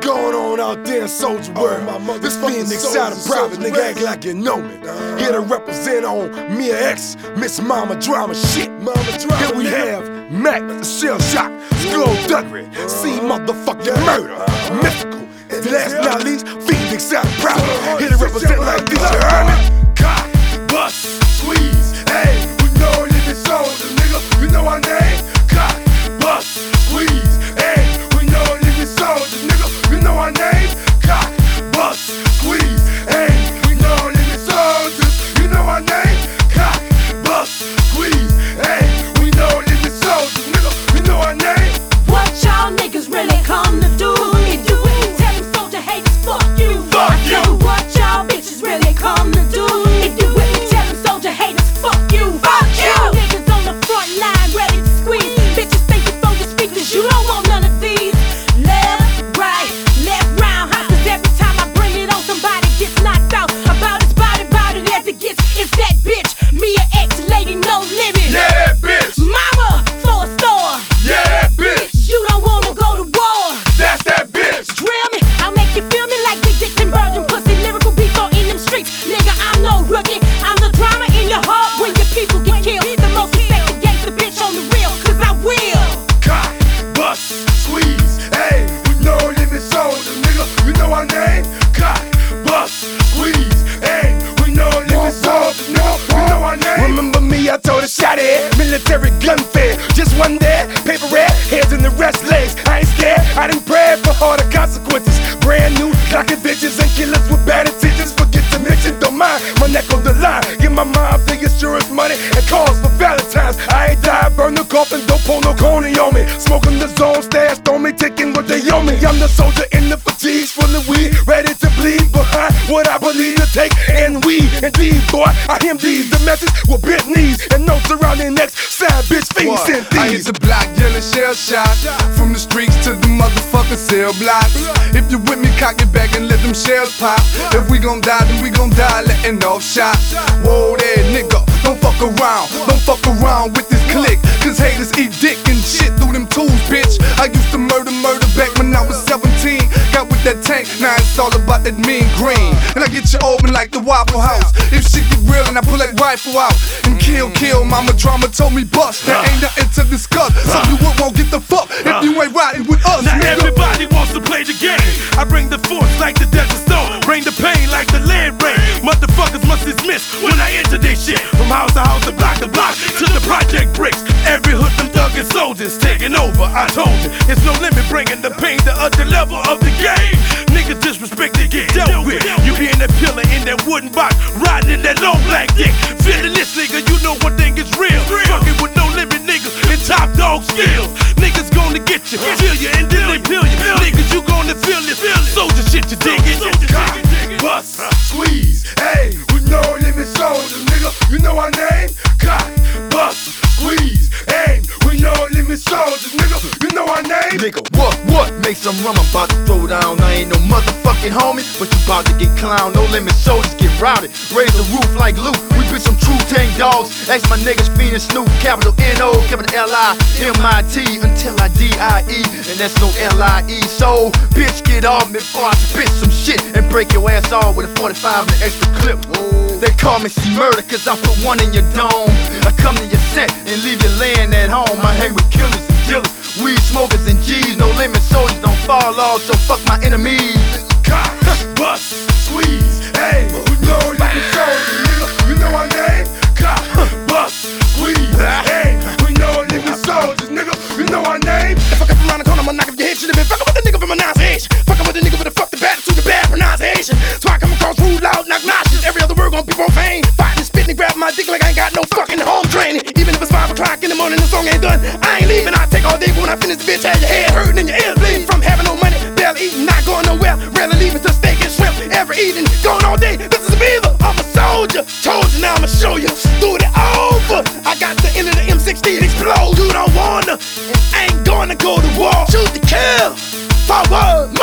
going on out there in Soldier World? This Phoenix out of private, nigga, act like you know me. Here to represent on Mia X, Miss Mama Drama shit. Here we have Mac, the Shell Shock, Skullduggery, C motherfucking Murder, Mythical, and last but not least, Phoenix out of private. Here to represent like this, you heard me? Cock, bust, squeeze, hey, we know living soldiers, nigga, you know our name? Cock, bust, squeeze, hey, we know living soldiers, nigga, you know our name? Cock, bust, squeeze, hey, we know living soldiers, you know our name? Cock, bust, squeeze, hey, we know living soldiers, nigga, you know our name? What y'all niggas really come to do? If you ain't tell them soldier haters, fuck you. Fuck you. What y'all bitches really come to do? If you ain't tell them soldier haters, fuck you. Fuck you. Y'all niggas on the front line ready to squeeze. Bitches think before you speak, cause you don't want none of these. Left, right, left, round, huh? Cause every time I bring it on, somebody gets knocked out. About as body as it gets. It's that bitch, Mia X, lady, no limit. Yeah, that bitch. Mama, for a store. Yeah, that bitch. You don't wanna go to war. That's that bitch. Drill me, I'll make you feel me like Big Dick and Virgin Pussy. Lyrical beef on in them streets. Nigga, I'm no rookie. I'm the drama in your heart when your people get killed. The most respected gangster bitch on the real, cause I will. Cock, bust, squeeze, hey, we know living soldiers, nigga, you know our name? Cock, bust, squeeze, hey, we know living soldiers, nigga, you know our name? Remember me, I told a shot at military gun fair. Just one there, paper red, heads and the rest legs. I ain't scared, I didn't pray for harder consequences. Brand new, clocking bitches and killers with bad intentions. Forget to mention, don't mind my neck on the line. Give my mom the insurance money and calls for Valentine's. I ain't died, burn the coffin, don't pull no coney on me. Smoking the zone, stashed on me, taking what they owe me. I'm the soldier in the fatigues, full of weed, ready to bleed behind what I believe to take. And we, indeed, boy, I him these. The message with bent knees and no surrounding necks. Side bitch, fiends and I hit thieves. the block, yelling shell shot. From the streets to the motherfucking cell blocks. If you with me, cock your back and let them shells pop. If we gon' die, then we gon' die letting off shots. Whoa there, nigga, don't fuck around. Don't fuck around with this clique. Cause haters eat dick and shit through them tools, bitch. I used to murder back when I was 17. Got with that tank, now it's all about that mean green. And I get you open like the Waffle House. If shit get real and I pull that rifle out and kill, Mama Drama told me bust. There ain't nothing to discuss, so you won't get the fuck if you ain't riding with us. Now nigga. everybody wants to play the game. I bring the force like the desert storm, bring the pain like the land rain. Motherfuckers must dismiss when I enter this shit. From house to house, to block to the project bricks. Every hood them thuggin' soldiers taking over. I told you, it's no limit bringing the pain to other level of the game. Niggas disrespect to get dealt with. You hearing that pillar in that wooden box, riding in that long black dick. Feeling this nigga, you know one thing is real. Fucking with no limit niggas and top dog skills. Niggas gonna get you, feel you, and then they peel you. Niggas, you gonna feel this soldier shit, you dig it? Cock, bust, squeeze, hey, we know living soldiers, nigga, you know our name? Cock, bust, squeeze, hey, we know living soldiers, nigga, you know our name? Nigga, what? Make some rum, I'm about to throw down. I ain't no motherfucking homie, but you about to get clowned. No limit soldiers get routed. Raise the roof like Luke. We been some true tank dogs. Ask my niggas Fiend and Snoop. Capital N-O, capital L-I-M-I-T until I D-I-E, and that's no L-I-E. So, bitch, get off me before I spit some shit and break your ass off with a 45 and an extra clip. They call me C-Murder cause I put one in your dome. I come to your set and leave you laying at home. I hang with killers and dealers, weed smokers and G's. No limit soldiers don't fall off, so fuck my enemies. Cock, bust, squeeze, hey, we know living soldiers, nigga, you know our name? Cock, bust, squeeze, hey, we know living soldiers, nigga, you know our name? If I come around the corner, I'ma knock off your head. Should've been fucking with the nigga from pronunciation. Fucking with the nigga with the fuck the bad attitude, the bad pronunciation. So I come across rude, loud, knock nauseous. Every other word gon' be profane. Fighting, spitting, grabbing my dick like I ain't got no fucking home training. Even if it's 5 o'clock in the morning, the song ain't done, I ain't leaving. I take all day, but when I finish, the bitch had your head hurting and your ears bleeding from having no money, barely eating, not going nowhere, rarely leaving to steak and shrimp. Every eating, going all day. This is a beaver. I'm a soldier. Told you, now I'ma show you. Do it over. I got the end of the M16 explode. You don't wanna, and ain't gonna go to war. Shoot to kill. Forward.